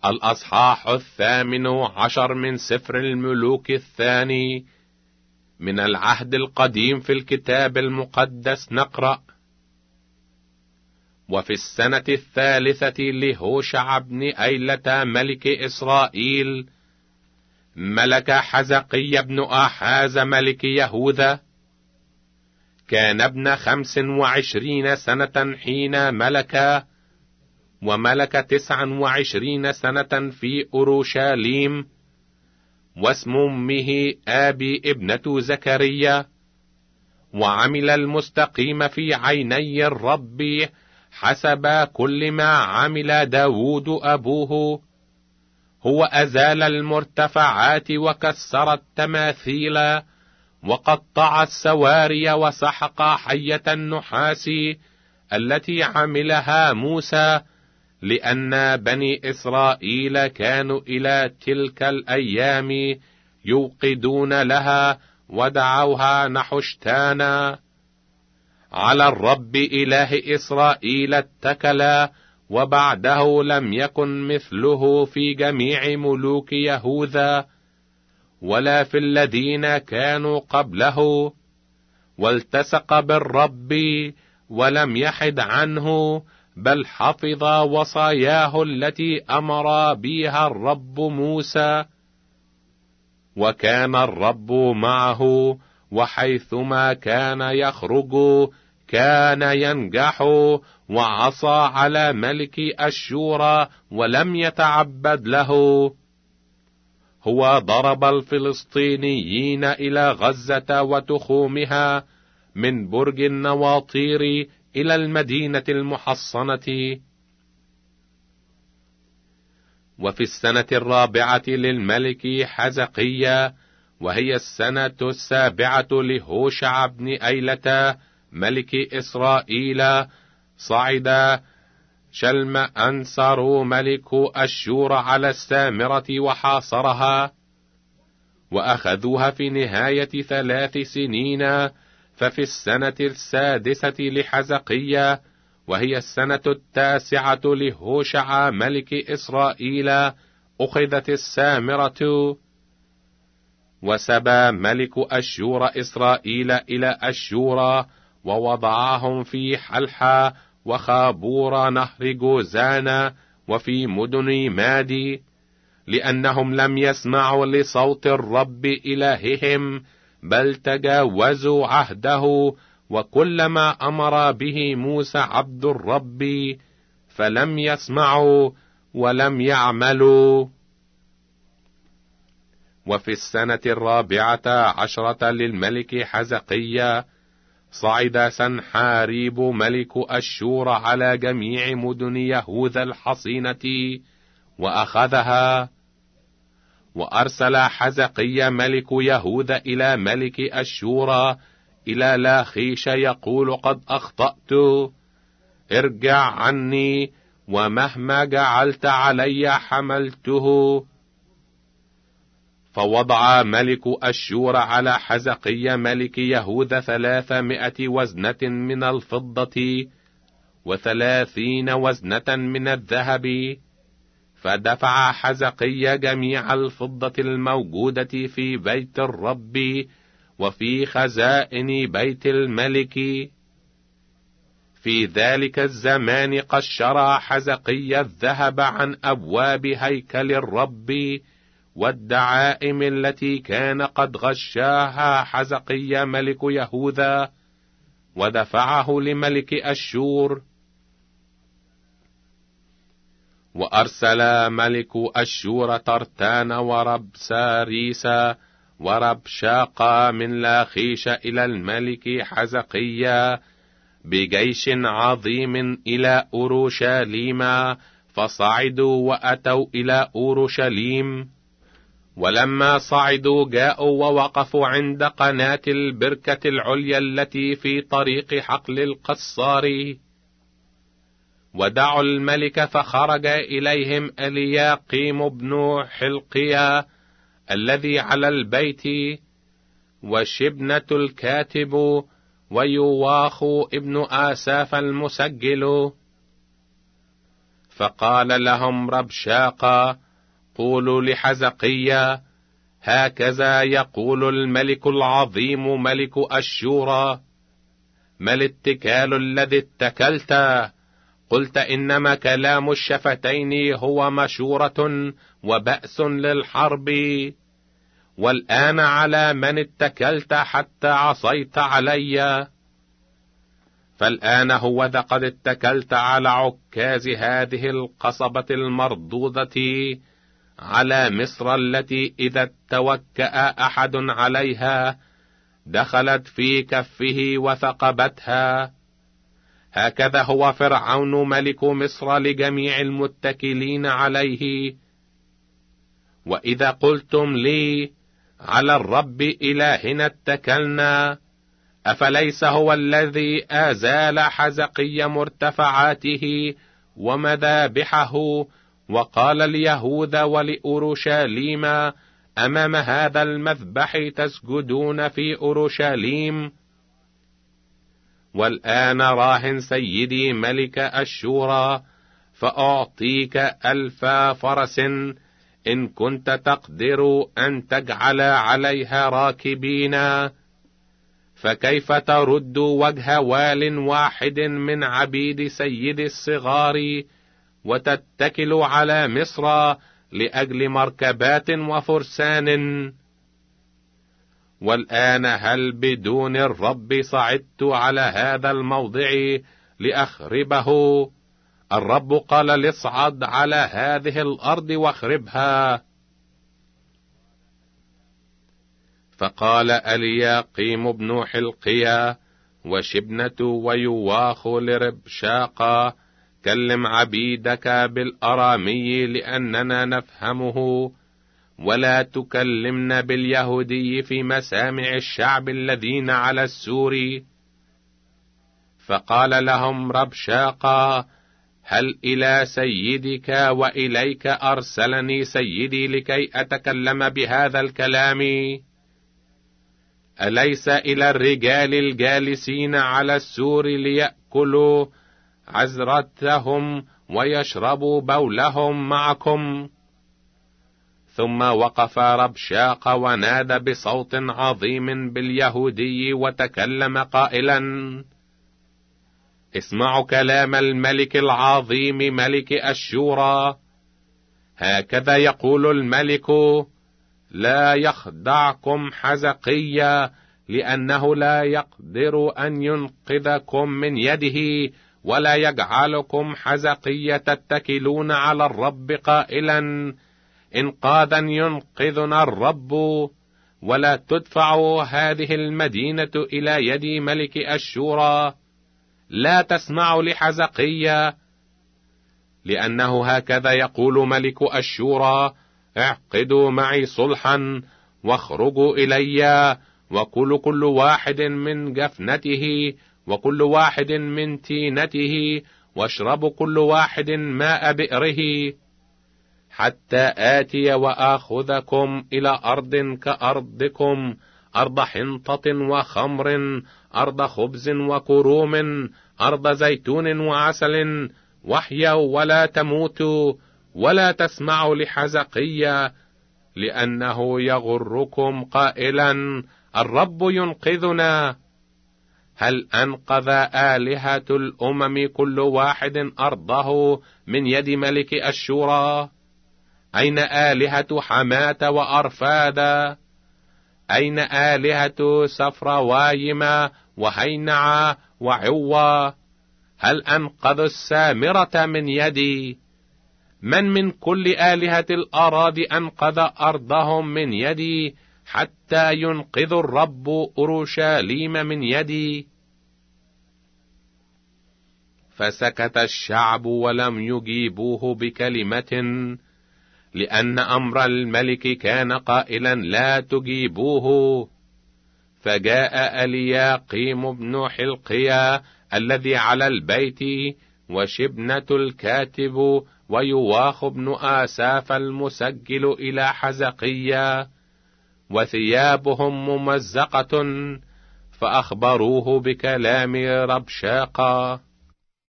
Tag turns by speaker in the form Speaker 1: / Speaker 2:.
Speaker 1: الأصحاح 18 من سفر الملوك الثاني. من العهد القديم في الكتاب المقدس نقرأ: وفي السنة 3 لهوشع بن أيلة ملك إسرائيل ملك حزقي بن آحاز ملك يهوذا. كان ابن 25 سنة حين ملك، وملك 29 سنة في أورشليم، واسم أمه آبي ابنة زكريا. وعمل المستقيم في عيني الرب حسب كل ما عمل داود أبوه. هو أزال المرتفعات وكسر التماثيل، وقطع السواري وسحق حية النحاس التي عملها موسى، لأن بني إسرائيل كانوا إلى تلك الأيام يوقدون لها ودعوها نحشتانا. على الرب إله إسرائيل اتكلا، وبعده لم يكن مثله في جميع ملوك يهوذا ولا في الذين كانوا قبله. والتصق بالرب ولم يحد عنه، بل حفظ وصاياه التي أمر بها الرب موسى. وكان الرب معه، وحيثما كان يخرج كان ينجح. وعصى على ملك أشور ولم يتعبد له. هو ضرب الفلسطينيين إلى غزة وتخومها، من برج النواطير إلى المدينة المحصنة. وفي السنة 4 للملك حزقيا، وهي السنة 7 لهوشع بن أيلة ملك إسرائيل، صعد شلمأنسر ملك أشور على السامرة وحاصرها، وأخذوها في نهاية 3 سنين. ففي السنة 6 لحزقيا، وهي السنة 9 لهوشع ملك إسرائيل، أخذت السامرة. وسبى ملك أشور إسرائيل إلى أشور، ووضعهم في حلحة وخابور نهر جوزان وفي مدن مادي، لأنهم لم يسمعوا لصوت الرب إلههم، بل تجاوزوا عهده وكل ما أمر به موسى عبد الرب، فلم يسمعوا ولم يعملوا. وفي السنة 14 للملك حزقيا، صعد سنحاريب ملك أشور على جميع مدن يهوذا الحصينة وأخذها. وأرسل حزقيا ملك يهوذا إلى ملك أشور إلى لاخيش يقول: قد أخطأت، ارجع عني، ومهما جعلت علي حملته. فوضع ملك أشور على حزقيا ملك يهوذا 300 وزنة من الفضة، 30 وزنة من الذهب. فدفع حزقيا جميع الفضة الموجودة في بيت الرب وفي خزائن بيت الملك. في ذلك الزمان قشر حزقيا الذهب عن أبواب هيكل الرب والدعائم التي كان قد غشاها حزقيا ملك يهوذا، ودفعه لملك أشور. وأرسل ملك أشور ترتان وربساريس وربشاقا من لاخيش إلى الملك حزقيا بجيش عظيم إلى أورشليم، فصعدوا وأتوا إلى أورشليم. ولما صعدوا جاءوا ووقفوا عند قناة البركة العليا التي في طريق حقل القصار. ودعوا الملك، فخرج إليهم إلياقيم بن حلقيا الذي على البيت، وشبنة الكاتب، ويواخ ابن آساف المسجل. فقال لهم ربشاقة: قولوا لحزقيا: هكذا يقول الملك العظيم ملك أشور: ما الاتكال الذي اتكلت؟ قلت إنما كلام الشفتين هو مشورة وبأس للحرب، والآن على من اتكلت حتى عصيت علي؟ فالآن هوذا قد اتكلت على عكاز هذه القصبة المردودة، على مصر التي إذا توكأ أحد عليها دخلت في كفه وثقبتها. هكذا هو فرعون ملك مصر لجميع المتكلين عليه. وإذا قلتم لي: على الرب إلهنا اتكلنا، أفليس هو الذي أزال حزقي مرتفعاته ومذابحه، وقال ليهوذا ولأورشليم: أمام هذا المذبح تسجدون في أورشليم؟ والآن راهن سيدي ملك أشور، فأعطيك 1000 فرس إن كنت تقدر أن تجعل عليها راكبين. فكيف ترد وجه وال واحد من عبيد سيد الصغار وتتكل على مصر لأجل مركبات وفرسان؟ والآن هل بدون الرب صعدت على هذا الموضع لأخربه؟ الرب قال لاصعد على هذه الأرض واخربها. فقال الياقيم بن حلقيا وشبنة ويواخ لربشاقة: كلم عبيدك بالأرامي لأننا نفهمه، ولا تكلمنا باليهودي في مسامع الشعب الذين على السور. فقال لهم ربشاقة: هل إلى سيدك وإليك أرسلني سيدي لكي أتكلم بهذا الكلام؟ أليس إلى الرجال الجالسين على السور ليأكلوا عزرتهم ويشربوا بولهم معكم؟ ثم وقف ربشاقة ونادى بصوت عظيم باليهودي وتكلم قائلا: اسمعوا كلام الملك العظيم ملك أشور. هكذا يقول الملك: لا يخدعكم حزقيا، لأنه لا يقدر أن ينقذكم من يده، ولا يجعلكم حزقيا تتكلون على الرب قائلا: إنقاذا ينقذنا الرب، ولا تدفع هذه المدينة إلى يد ملك أشور. لا تسمعوا لحزقيا، لأنه هكذا يقول ملك أشور: اعقدوا معي صلحا واخرجوا إلي، وكلوا كل واحد من جفنته وكل واحد من تينته، واشربوا كل واحد ماء بئره، حتى آتي وآخذكم إلى أرض كأرضكم، أرض حنطة وخمر، أرض خبز وكروم، أرض زيتون وعسل، وحيوا ولا تموتوا، ولا تسمعوا لحزقيا، لأنه يغركم قائلا: الرب ينقذنا. هل أنقذ آلهة الأمم كل واحد أرضه من يد ملك أشور؟ أين آلهة حماة وأرفادا؟ أين آلهة سفروايم وهينع وعوى؟ هل أنقذوا السامرة من يدي؟ من كل آلهة الأراضي أنقذ أرضهم من يدي، حتى ينقذ الرب أورشليم من يدي؟ فسكت الشعب ولم يجيبوه بكلمة، لأن أمر الملك كان قائلا: لا تجيبوه. فجاء الياقيم بن حلقيا الذي على البيت، وشبنة الكاتب، ويواخ بن آساف المسجل إلى حزقيا، وثيابهم ممزقة، فأخبروه بكلام ربشاقة.